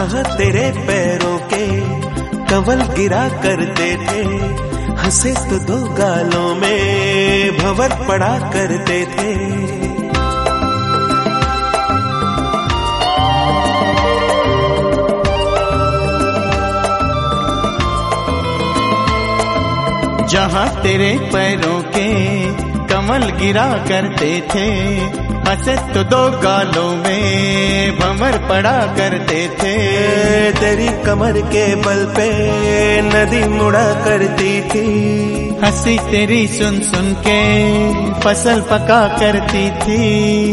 जहाँ तेरे पैरों के कंवल गिरा करते थे, हंसे तो दो गालों में भंवर पड़ा करते थे। जहाँ तेरे पैरों के कमल गिरा करते थे, हंसे तो दो गालों में भंवर पड़ा करते थे। तेरी कमर के बल पे नदी मुड़ा करती थी, हंसी तेरी सुन सुन के फसल पका करती थी।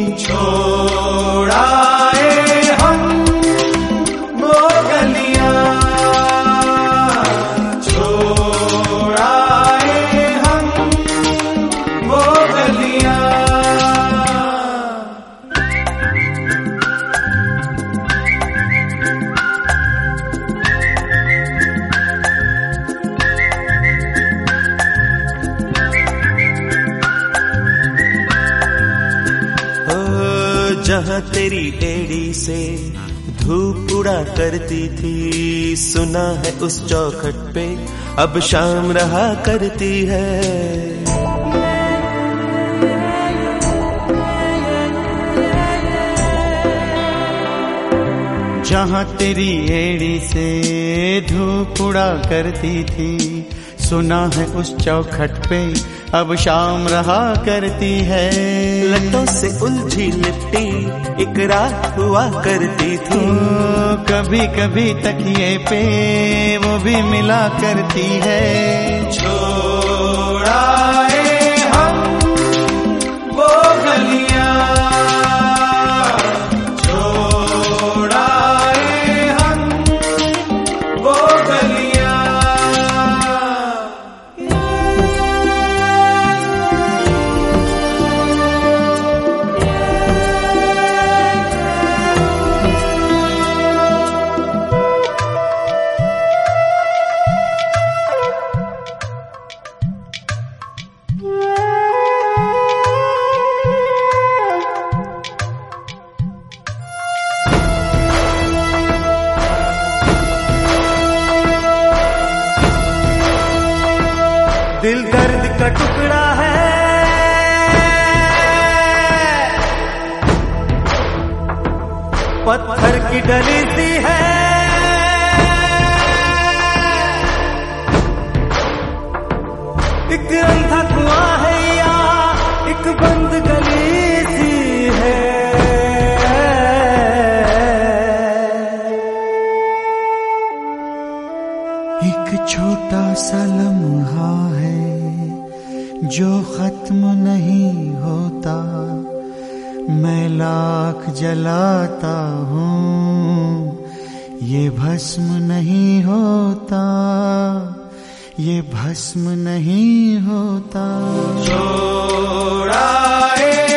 छोड़ाए हम वो गलियां, जहाँ तेरी एड़ी से धूप उड़ा करती थी, सुना है उस चौखट पे अब शाम रहा करती है। जहाँ तेरी एड़ी से धूप उड़ा करती थी, सुना है उस चौखट पे अब शाम रहा करती है। लटों से उलझी लिपटी एक रात हुआ करती थी, कभी कभी तकिए पे वो भी मिला करती है। छोड़ाए हम वो गलियां, छोड़ाए हम वो गलियां। दिल दर्द का टुकड़ा है, पत्थर की डली सी है, एक अंधा कुआं है या एक बंद गली सी है। एक छोटा सा लम्हा है जो खत्म नहीं होता, मैं लाख जलाता हूँ ये भस्म नहीं होता, ये भस्म नहीं होता। छोड़ाए